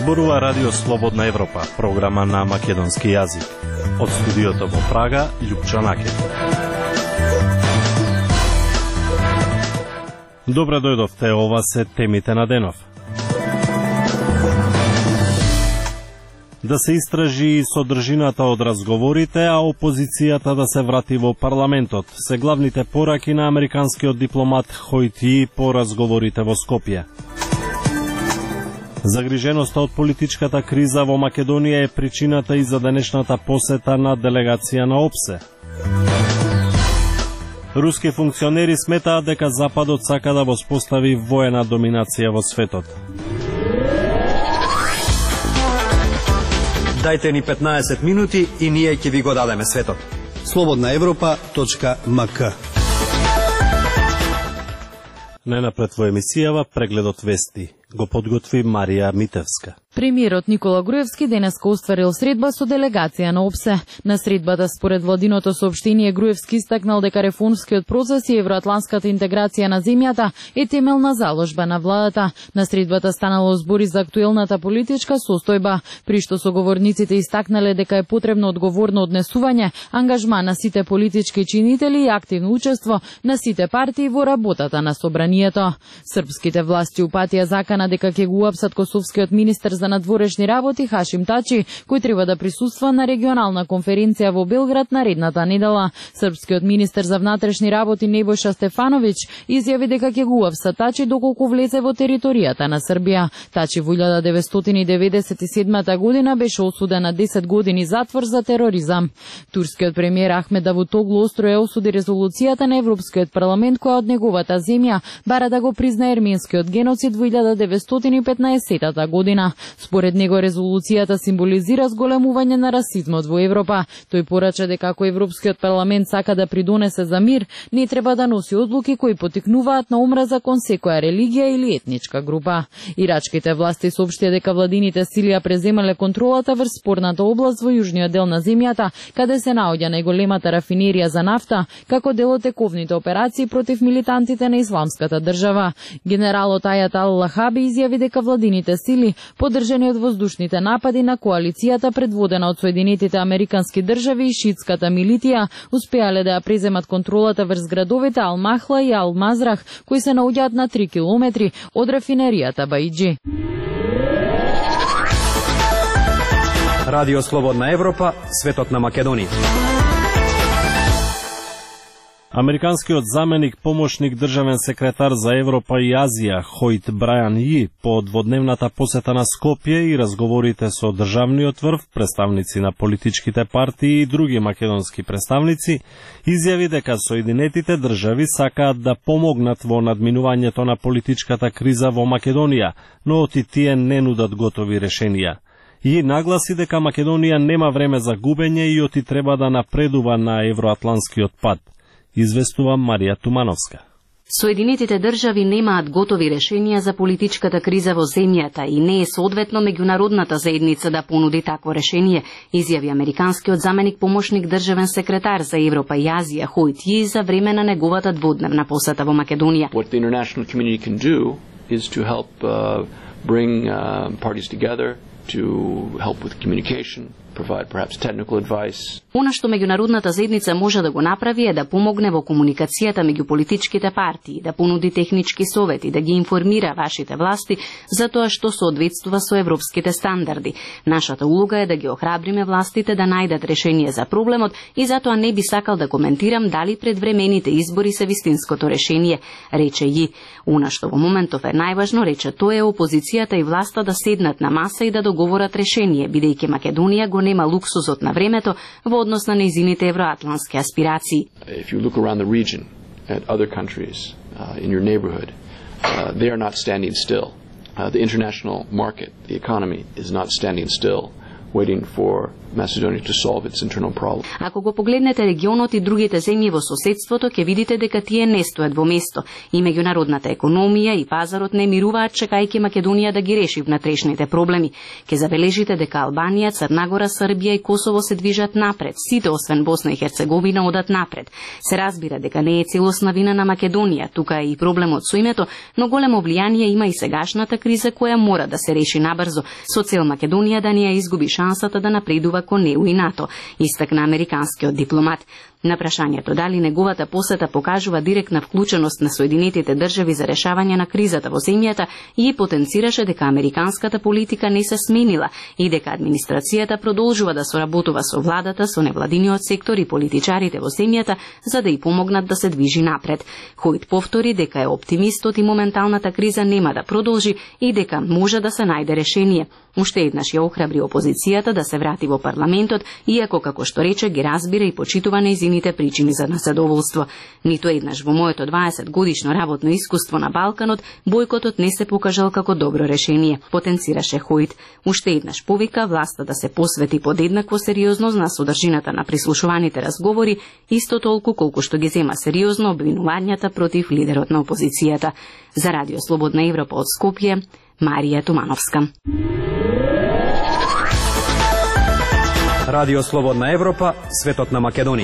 Зборува Радио Слободна Европа, програма на македонски јазик. Од студиото во Прага, Љупчо Накет. Добре дојдовте, ова се темите на денов. Да се истражи и содржината од разговорите, а опозицијата да се врати во парламентот, се главните пораки на американскиот дипломат Хојт Ји по разговорите во Скопје. Загриженоста од политичката криза во Македонија е причината и за денешната посета на делегација на ОПСЕ. Руски функционери сметаат дека Западот сака да воспостави воена доминација во светот. Дајте ни 15 минути и ние ќе ви го дадеме светот. slobodnaevropa.mk. Најнапред во емисијава прегледот вести го подготви Марија Митевска. Премиерот Никола Груевски денеска остварил средба со делегација на ОПСЕ. На средбата според владиното соопштение Груевски истакнал дека реформскиот процес и евроатланската интеграција на земјата е темелна заложба на владата. На средбата станало збори за актуелната политичка состојба, при што соговорниците истакнале дека е потребно одговорно однесување, ангажман на сите политички чинители и активно учество на сите партии во работата на собранието. Српските власти упатија закана дека ќе го уапсат косовскиот министер за надворешни работи Хашим Тачи, кој треба да присуства на регионална конференција во Белград наредната недела. Српскиот министер за внатрешни работи Небојша Стефановиќ изјави дека ќе го уапса Тачи доколку влезе во територијата на Србија. Тачи во 1997 година беше осуден на 10 години затвор за тероризам. Турскиот премиер Ахмед Давутоглу остро ја осуди резолуцијата на Европскиот парламент која од неговата земја бара да го признае ерменскиот геноцид во 1915 година. Според него резолуцијата символизира зголемување на расизмот во Европа. Тој порача дека ако Европскиот парламент сака да придонесе за мир, не треба да носи одлуки кои потикнуваат на омраза кон секоја религија или етничка група. Ирачките власти соопштија дека владините сили ја преземале контролата врз спорната област во јужниот дел на земјата, каде се наоѓа најголемата рафинерија за нафта, како дел од тековните операции против милитантите на Исламската држава. Генералот Ајат Ал-Лахаби изјави дека владините сили, поддржани од воздушните напади на коалицијата предводена од Соединетите Американски држави и шиитската милитија, успеале да ја преземат контролата врз градовите Ал-Махла и Ал-Мазрах, кои се наоѓаат на 3 километри од рафинеријата Баиџи. Радио Слободна Европа, светот на Македонија. Американскиот заменик помошник државен секретар за Европа и Азија Хојт Брајан Ји по дводневната посета на Скопје и разговорите со државниот врв, представници на политичките партии и други македонски представници, изјави дека Соединетите држави сакаат да помогнат во надминувањето на политичката криза во Македонија, но оти тие не нудат готови решенија. И нагласи дека Македонија нема време за губење и оти треба да напредува на евроатланскиот пат. Известува Марија Тумановска. Соединетите држави немаат готови решенија за политичката криза во земјата и не е соодветно меѓународната заедница да понуди такво решение, изјави американскиот заменик помошник државен секретар за Европа и Азија Хојт Ји за време на неговата дводневна посета во Македонија. What the international community can do is to help bring parties together, to help with communication, provide perhaps technical advice. Она што меѓународната заедница може да го направи е да помогне во комуникацијата меѓу политичките партии, да понуди технички совети, да ги информира вашите власти за тоа што соодветствува со европските стандарди. Нашата улога е да ги охрабриме властите да најдат решение за проблемот и затоа не би сакал да коментирам дали предвремените избори се вистинското решение, рече Ји. Она што во моментов е најважно, рече тој, е опозицијата и власта да седнат на маса и да договорат решение, бидејќи Македонија го нема луксузот на времето во однос на нејзините евроатлански аспирации. If you look around the region at other countries in your neighborhood, they are not standing still. The international market, the economy is not standing still, waiting for Macedonia to solve its internal problem. Ако го погледнете регионот и другите земји во соседството, ќе видите дека тие не стоят во место и меѓународната економија и пазарот не мируваат чекајќи Македонија да ги реши внатрешните проблеми. Ќе забележите дека Албанија, Црна Гора, Србија и Косово се движат напред. Сите освен Босна и Херцеговина одат напред. Се разбира дека не е целосна вина на Македонија, тука е и проблемот со името, но големо влијание има и сегашната криза која мора да се реши набрзо, со цел Македонија да не ја изгуби шансата да напредува кон ЕУ и НАТО, истакна американскиот дипломат. На прашањето дали неговата посета покажува директна вклученост на Соединетите држави за решавање на кризата во земјата, и потенцираше дека американската политика не се сменила и дека администрацијата продолжува да соработува со владата, со невладиниот сектор и политичарите во земјата за да ја помогнат да се движи напред. Хојт повтори дека е оптимистот и моменталната криза нема да продолжи и дека може да се најде решение. Уште еднаш ја охрабри опозицијата да се врати во парламентот, иако, како што рече, ги разбира и почитува нејзините причини за незадоволство. Ниту еднаш во моето 20-годишно работно искуство на Балканот, бојкотот не се покажал како добро решение, потенцираше Хојт. Уште еднаш повика власта да се посвети подеднакво сериозност на содржината на прислушуваните разговори, исто толку колку што ги зема сериозно обвинувањата против лидерот на опозицијата. За Радио Слободна Европа од Скопје, Марија Тумановска. Радио Слободна Европа, светот на Македонија.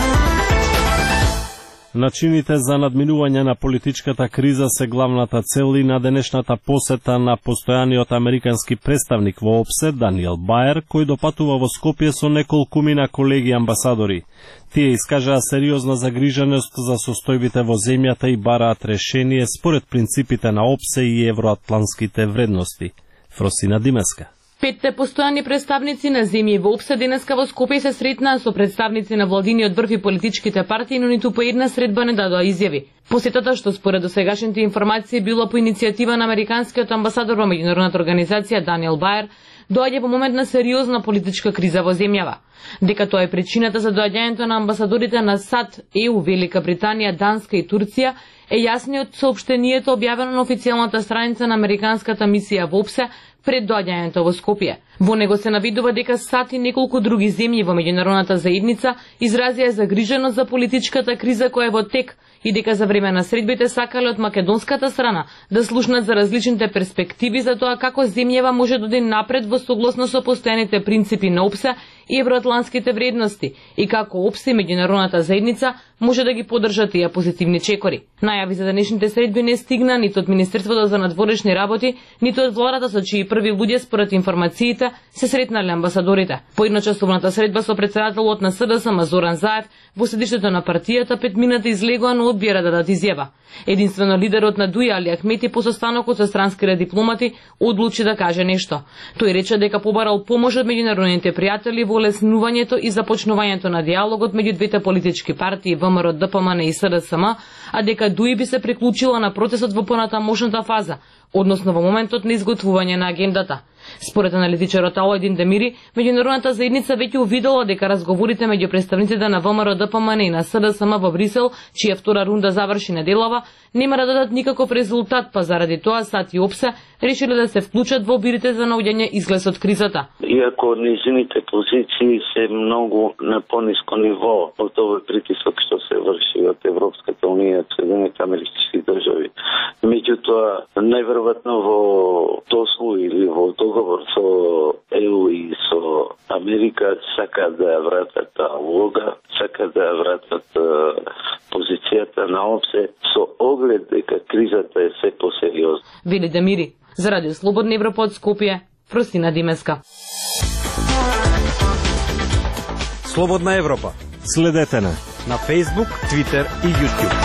Начините за надминување на политичката криза се главната цел и на денешната посета на постојаниот американски представник во ОПСЕ Даниел Баер, кој допатува во Скопје со неколкумина колеги амбасадори. Тие искажаа сериозна загриженост за состојбите во земјата и бараат решение според принципите на ОПСЕ и евроатлантските вредности. Фросина Димеска. Петте постојани представници на земји во ОПСЕ денеска во Скопје се сретнаа со представници на владиниот врв и политичките партии, но ниту по една средба не дадоа изјави. Посетата, што според досегашните информации било по иницијатива на американскиот амбасадор во меѓународната организација Даниел Баер, доаѓа во момент на сериозна политичка криза во земјава. Дека тоа е причината за доаѓањето на амбасадорите на САД, ЕУ, Велика Британија, Данска и Турција е јасниот соопштението објавено на официјалната страница на американската мисија во ОПСЕ пред доаѓањето во Скопје. Во него се навидува дека САД и неколку други земји во меѓународната заедница изразија загриженост за политичката криза која е во тек и дека за време на средбите сакале од македонската страна да слушнат за различните перспективи за тоа како земјава може да оди напред во согласно со постојаните принципи на ОПСЕ и евроатлантските вредности и како ОПСЕ и меѓународната заедница може да ги поддржат тие позитивни чекори. Најави за денешните средби не стигна ниту од Министерството за надворешни работи, ниту од владата со чии први луѓе според информациите се сретнале амбасадорите. По едночасовната средба со претседателот на СДСМ Зоран Заев во седиштето на партијата 5 минути излегоа, но одбира да дадат изјава. Единствено лидерот на Дуја Али Ахмети по состанокот со странските дипломати одлучи да каже нешто. Тој рече дека побарал помош од меѓународните пријатели во леснувањето и започнувањето на диалогот меѓу двете политички партии ВМРО, ДПМН и СДСМ, а дека Дуј би се приклучила на процесот во понатамошната фаза, односно во моментот на изготвување на агендата. Според аналитичарот Алојдин Демири, меѓународната заедница веќе увидела дека разговорите меѓу представниците на ВМРО, ДПМН и на СДСМ во Брисел, чија втора рунда заврши неделава, нема да дадат никаков резултат, па заради тоа САД и ОПСЕ решиле да се вклучат во обирите за наоѓање излез од кризата. Иако низините позиции се многу на пониско ниво од овој притисок што се врши од Европската унија, Соединените американски држави. Меѓутоа, најверојатно во дослу или во договор со ЕУ и со Америка сакаат да ја вратат таа улога, сакаат да ја вратат позицијата на ОПСЕ со оглед дека кризата е се посериозна. Вели Демири. За Радио Слободна Европа од Скопје, Фросина Димеска. Слободна Европа. Следете на Facebook, Twitter и YouTube.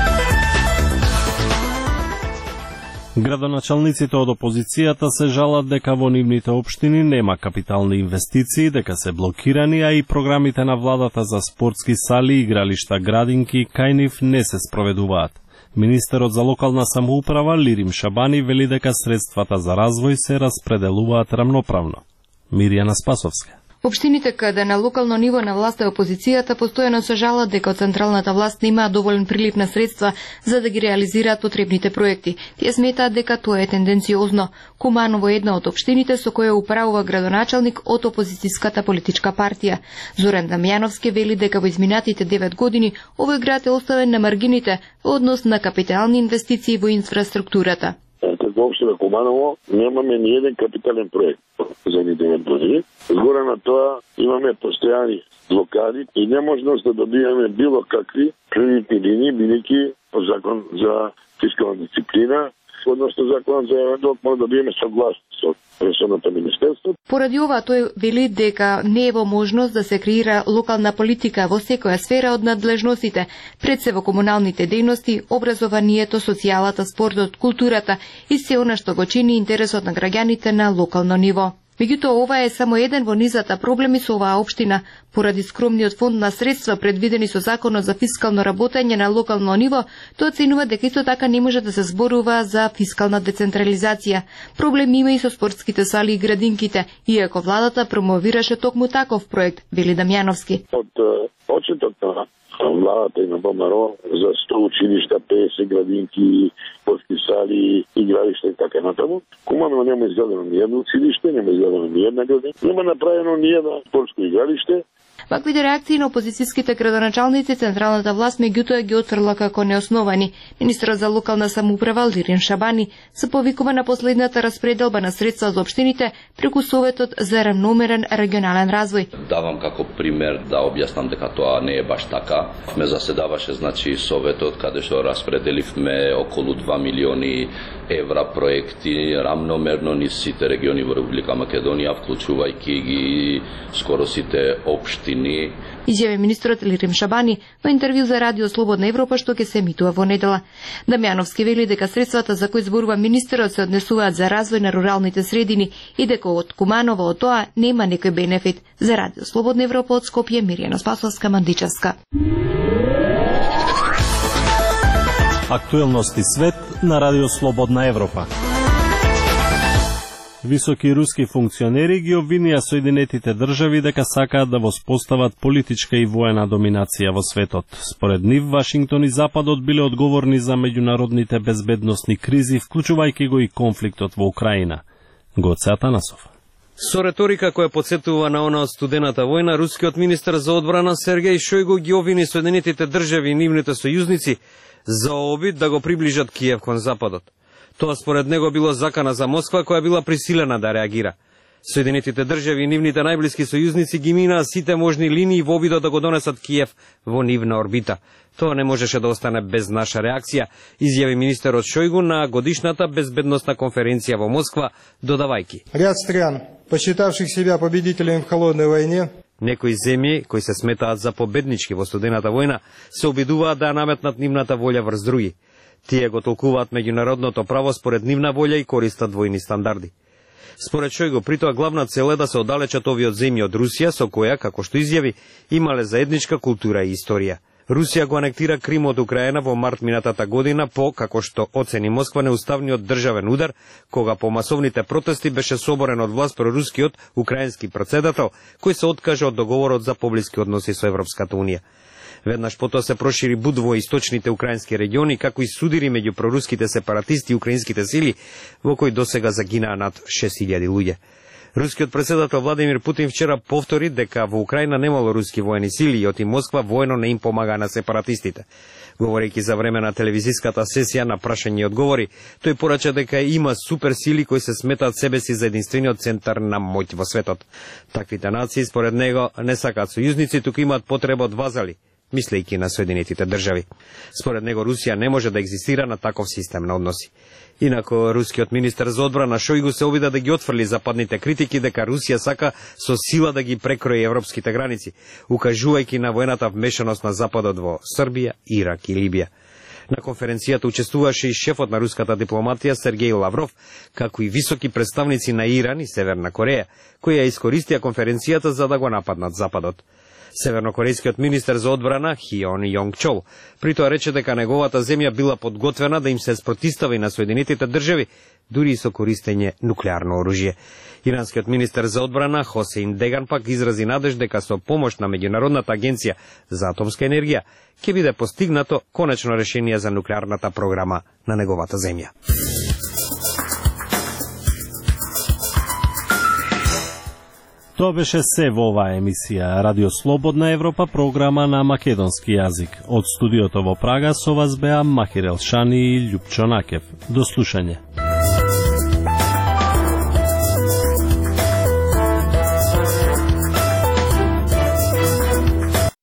Градоначалниците од опозицијата се жалат дека во нивните општини нема капитални инвестиции, дека се блокирани, а и програмите на владата за спортски сали, игралишта, градинки кај нив не се спроведуваат. Министерот за локална самоуправа Лирим Шабани вели дека средствата за развој се распределуваат рамноправно. Миријана Спасовска. Општините каде на локално ниво на власта и опозицијата постојано се жалат дека од централната власт нема доволен прилив на средства за да ги реализираат потребните проекти. Тие сметаат дека тоа е тенденциозно. Куманово е една од општините со која управува градоначалник од опозицијската политичка партија. Зоран Дамјановски вели дека во изминатите 9 години овој град е оставен на маргините во однос на капитални инвестиции во инфраструктурата. Како општина Куманово немаме ни еден капитален проект за 9 години. Згоре на тоа имаме постојани блокади и неможност да добиеме било какви кредитни линии, бидејќи по закон за фискална дисциплина, односно закон за док може да добиеме согласност од ресорното министерство. Поради ова тој вели дека не е во можност да се креира локална политика во секоја сфера од надлежностите, пред се во комуналните дејности, образованието, социјалата, спортот, културата и се она што го чини интересот на граѓаните на локално ниво. Меѓутоа, ова е само еден во низата проблеми со оваа општина. Поради скромниот фонд на средства предвидени со Законот за фискално работење на локално ниво, тоа оценува дека исто така не може да се зборува за фискална децентрализација. Проблем има и со спортските сали и градинките, иако владата промовираше токму таков проект, вели Дамјановски. Од почетот на владата и на ВМРО за 100 училишта, 50 градинки, спортски сали, игралишта и така натаму. Куманово нема изградено ни едно училиште, нема изградено ни една градинка, нема направено ни едно спортско игралиште. Ваквите реакции на опозицијските градоначалници централната власт меѓутоа ги отфрла како неосновани. Министерот за локална самоуправа Лирин Шабани се повикува на последната распределба на средства за општините преку Советот за равномерен регионален развој. Давам како пример да објаснам дека тоа не е баш така. Ме заседаваше Советот каде што распределивме околу 2 милиони евра проекти равномерно низ сите региони во Република Македонија, вклучувајќи ги скоро сите општини. Изјави министерот Лирин Шабани во интервју за Радио Слободна Европа што ќе се емитува во недела. Дамјановски вели дека средствата за кои зборува министерот се однесуваат за развој на руралните средини и дека од Куманово од тоа нема некој бенефит. За Радио Слободна Европа од Скопје, Мирјана Спасовска, Мандичевска. Актуелности свет на Радио Слободна Европа. Високи руски функционери ги обвинија Соединетите држави дека сакаат да воспостават политичка и воена доминација во светот. Според нив, Вашингтон и Западот биле одговорни за меѓународните безбедносни кризи, вклучувајќи го и конфликтот во Украина. Гоце Атанасов. Со реторика која потсетува на она од студената војна, рускиот министер за одбрана Сергеј Шојгу ги обвини Соединетите држави и нивните сојузници за обид да го приближат Киев кон Западот. Тоа според него било закана за Москва која била присилена да реагира. Соединетите држави и нивните најблиски сојузници ги минаа сите можни линии во обидот да го донесат Киев во нивна орбита. Тоа не можеше да остане без наша реакција, изјави министерот Шојгу на годишната безбедносна конференција во Москва, додавајки. Ряд стран, посчитавших себя победителем в холодной войне, некои земји кои се сметаат за победнички во студената војна се обидуваат да наметнат нивната волја врз други. Тие го толкуваат меѓународното право според нивна волја и користат двојни стандарди. Според Шојгу, при тоа главна цел е да се оддалечат овие земји од Русија, со која, како што изјави, имале заедничка култура и историја. Русија го анектира Крим од Украина во март минатата година по, како што оцени Москва, неуставниот државен удар, кога по масовните протести беше соборен од власт прорускиот украински претседател, кој се откажа од договорот за поблиски односи со Европската унија. Веднаш потоа се прошири буд во источните украински региони, како и судири меѓу проруските сепаратисти и украинските сили, во кои досега загинаа над 6000 луѓе. Рускиот претседател Владимир Путин вчера повтори дека во Украина немало руски воени сили и оти Москва воено не им помага на сепаратистите. Говорејќи за време на телевизиската сесија на прашање и одговори, тој порача дека има суперсили кои се сметаат себе си за единствениот центар на моќ во светот. Таквите нации, според него, не сакаат сојузници, туку имаат потреба од вазали, мислејќи на Соединетите држави. Според него Русија не може да екзистира на таков систем на односи. Инако рускиот министер за одбрана Шојгу се обида да ги отфрли западните критики дека Русија сака со сила да ги прекрои европските граници, укажувајќи на воената вмешаност на Западот во Србија, Ирак и Либија. На конференцијата учествуваше и шефот на руската дипломатија Сергеј Лавров, како и високи представници на Иран и Северна Кореја, кои ја искористија конференцијата за да го нападнат Западот. Севернокорејскиот министер за одбрана Хион Јонг Чол при тоа рече дека неговата земја била подготвена да им се спротистави на Соединетите држави, дури и со користење нуклеарно оружје. Иранскиот министер за одбрана Хосеин Деган пак изрази надеж дека со помош на Меѓународната агенција за атомска енергија ќе биде постигнато конечно решение за нуклеарната програма на неговата земја. Тоа беше се во оваа емисија Радио Слободна Европа, програма на македонски јазик. Од студиото во Прага со вас беа Махир Елшани и Љупчо Накев. До слушање.